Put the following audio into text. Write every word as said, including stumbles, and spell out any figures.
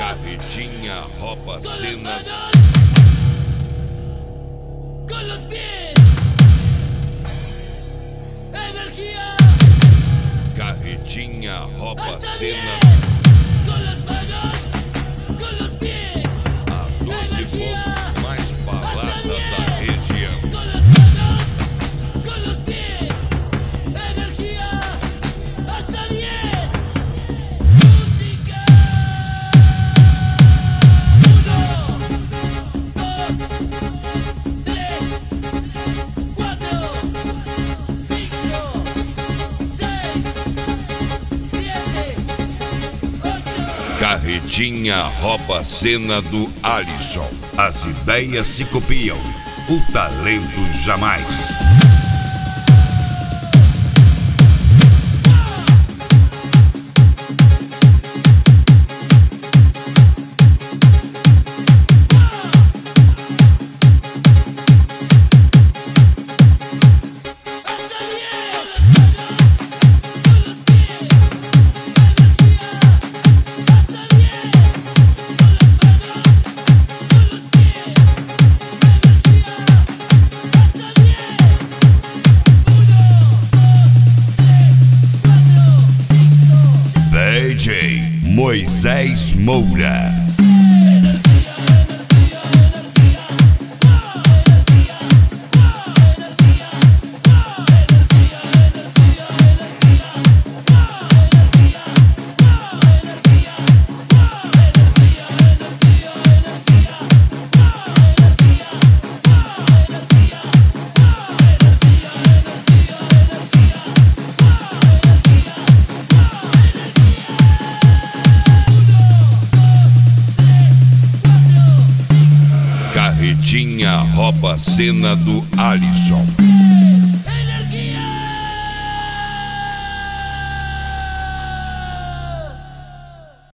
Carretinha rouba a cena. Con los pies. Energía. Carretinha rouba a cena. Con las manos. Con los pies. A doze volts mais falada da região. Con las manos. Con los pies. Energía. Hasta diez. Música. Carretinha rouba a cena do Alisson. As ideias se copiam, o talento jamais. D J Moisés Moura. Carretinha rouba a cena do Alisson.